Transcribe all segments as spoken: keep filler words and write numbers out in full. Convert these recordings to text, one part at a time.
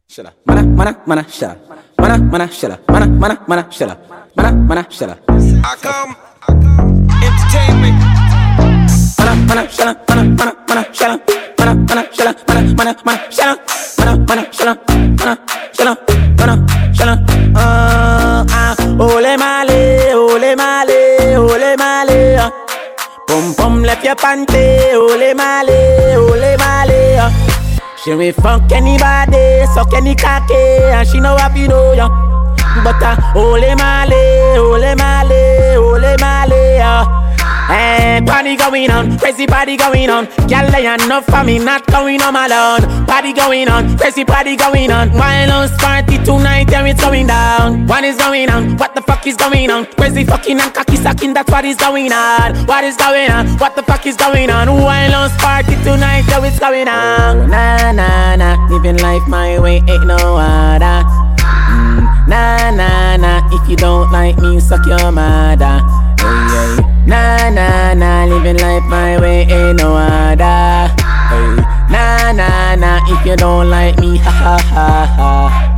Shilla, mana, mana, mana, shilla, mana, mana, shilla, mana, mana, mana, shilla, mana, mana, shilla. I come, entertainment. Mana, mana, shilla, mana, mana, mana, shilla, mana, mana, shilla, mana, mana, mana, shilla, mana, mana, shilla, mana, shilla, mana, shilla. Ah, ah, ole male, ole male, ole male. Pum pum, left your panty, ole male, ole male. She will fuck anybody, suck any cocky, and she know what you know, yeah. But uh, ole male, ole male, ole male, yeah. Hey, party going on, crazy party going on. Girl, they enough for me, not going on alone. Party going on, crazy party going on. Violence party tonight, and it's going down. What is going on? What the fuck is going on? Crazy fucking and cocky sucking, that's what is going on. What is going on? What the fuck is going on? Violence party tonight, and it's going on. Oh, nah, nah, nah, living life my way, ain't no other. Mm, nah, nah, nah, if you don't like me, suck your mother. Hey, hey. Nah, nah, nah, living life my way, ain't no other. Hey. Nah, nah, nah, if you don't like me, ha ha ha ha.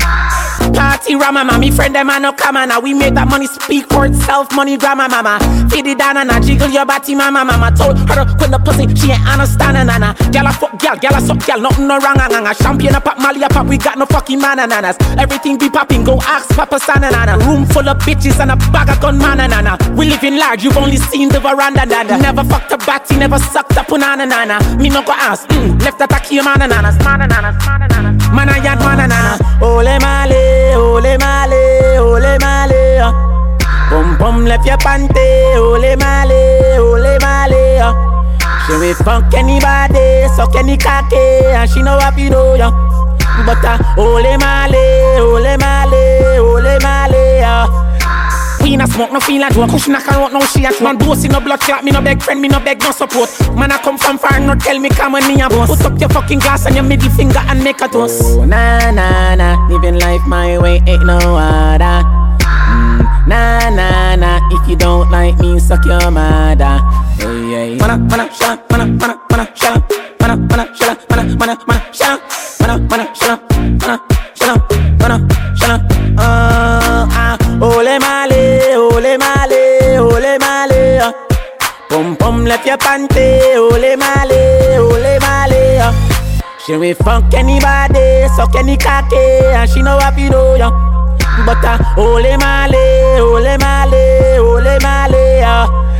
Party rama, mama, me friend them a no come on. We make that money speak for itself, money drama, mama. Feed it down and jiggle your body, mama, mama. Told her to quit the pussy, she ain't understanding, nana. Girl a fuck, girl, girl a suck, girl, nothing no wrong, nana. Champagne a pop, Mali a pop, we got no fucking bananas. Everything be popping, go ask Papa Sana, nana. Room full of bitches and a bag of gun, man, nana. We live in large, you've only seen the veranda, nana. Never fucked a batty, never sucked a punana, nana. Me no go ask, mm, left attack here, man, nana. Man, nana, man, I yard, man, nana. Ole male, ole male, ole male. Pum pum, left your panty, ole male, ole male. She will fuck anybody, suck any cocky, and she know what you know, yeah. But uh, ole male, ole male, ole male. We not smoke, no feel like joke. Push knock around, no she a man bossy, no blood clot. Me no beg friend, me no beg no support. Man I come from far, no tell me come on me a boss. Put up your fucking glass and your middle finger and make a toast. Oh, nah, nah, nah, living life my way, ain't no other. Mm, nah, nah, nah, if you don't like me, suck your mother. Hey, hey. Mana, mana, shala, mana, mana, mana, shala, mana, mana, shala, mana, mana, mana, shala, mana, mana, shala, mana, shala, mana, shala. Ah, ah, ole male, ole male, ole male. Pum pum, left your panty, ole male, ole male. She will fuck anybody, suck any cocky, and she know what you know, yeah. But uh, ole male, ole male, ole male.